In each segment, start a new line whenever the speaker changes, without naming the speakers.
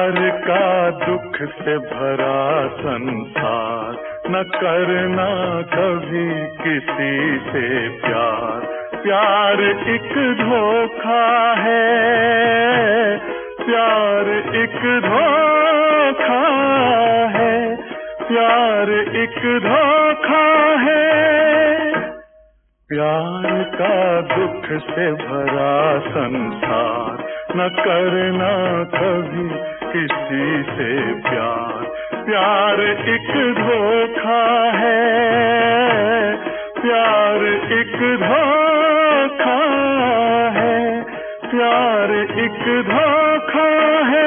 प्यार का दुख से भरा संसार, न करना कभी किसी से प्यार। प्यार एक धोखा है, प्यार एक धोखा है, प्यार एक धोखा है। प्यार का दुख से भरा संसार, न करना कभी किसी से प्यार। प्यार एक धोखा है, प्यार एक धोखा है, प्यार एक धोखा है।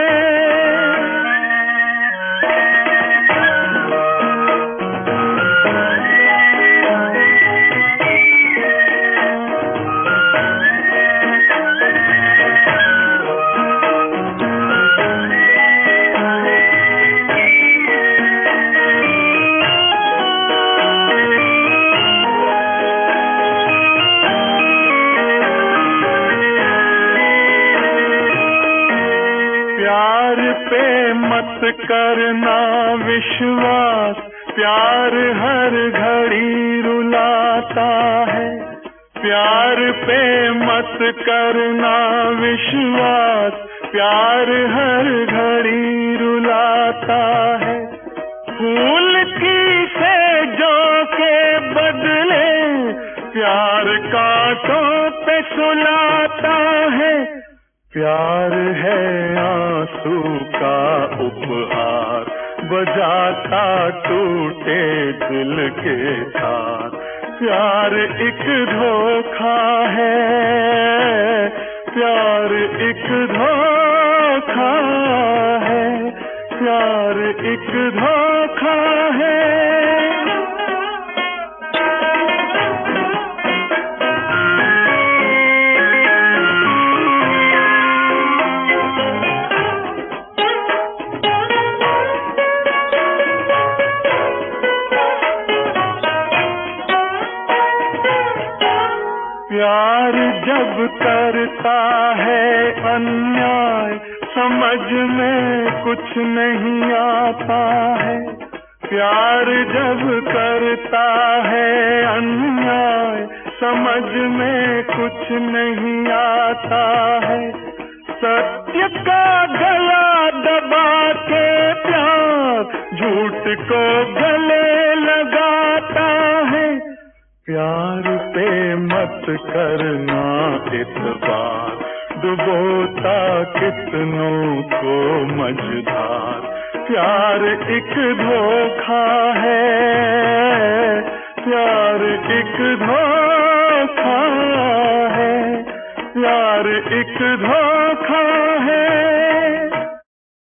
प्यार पे मत करना विश्वास, प्यार हर घड़ी रुलाता है। प्यार पे मत करना विश्वास, प्यार हर घड़ी रुलाता है। फूल की सेजों के बदले प्यार कांटों पे सुलाता है। प्यार है आंसू का उपहार, बजाता टूटे दिल के तार। प्यार एक धोखा है, प्यार एक धोखा है, प्यार एक धोखा है। प्यार जब करता है अन्याय, समझ में कुछ नहीं आता है। प्यार जब करता है अन्याय, समझ में कुछ नहीं आता है। सत्य का गला दबा के प्यार झूठ को गले लगाता है। प्यार पे मत करना इतबार, डुबोता कितनों को मझधार। प्यार एक धोखा है, प्यार एक धोखा है, प्यार एक धोखा है।